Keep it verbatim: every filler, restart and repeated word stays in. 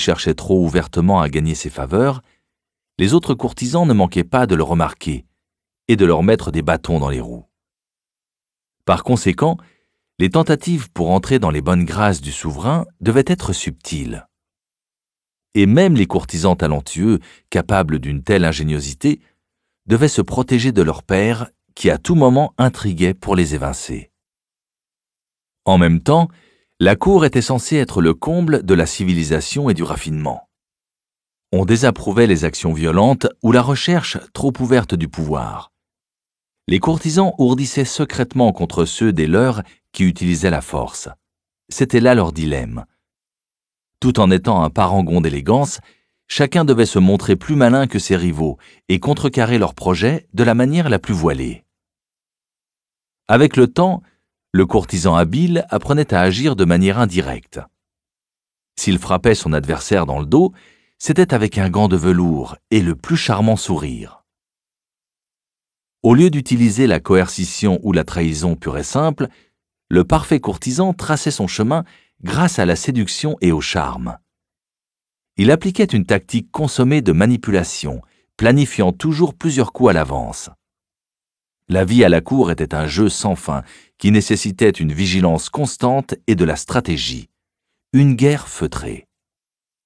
cherchait trop ouvertement à gagner ses faveurs, les autres courtisans ne manquaient pas de le remarquer et de leur mettre des bâtons dans les roues. Par conséquent, les tentatives pour entrer dans les bonnes grâces du souverain devaient être subtiles. Et même les courtisans talentueux, capables d'une telle ingéniosité, devaient se protéger de leur père qui à tout moment intriguait pour les évincer. En même temps, la cour était censée être le comble de la civilisation et du raffinement. On désapprouvait les actions violentes ou la recherche trop ouverte du pouvoir. Les courtisans ourdissaient secrètement contre ceux des leurs qui utilisaient la force. C'était là leur dilemme. Tout en étant un parangon d'élégance, chacun devait se montrer plus malin que ses rivaux et contrecarrer leurs projets de la manière la plus voilée. Avec le temps, le courtisan habile apprenait à agir de manière indirecte. S'il frappait son adversaire dans le dos, c'était avec un gant de velours et le plus charmant sourire. Au lieu d'utiliser la coercition ou la trahison pure et simple, le parfait courtisan traçait son chemin grâce à la séduction et au charme. Il appliquait une tactique consommée de manipulation, planifiant toujours plusieurs coups à l'avance. La vie à la cour était un jeu sans fin qui nécessitait une vigilance constante et de la stratégie, une guerre feutrée.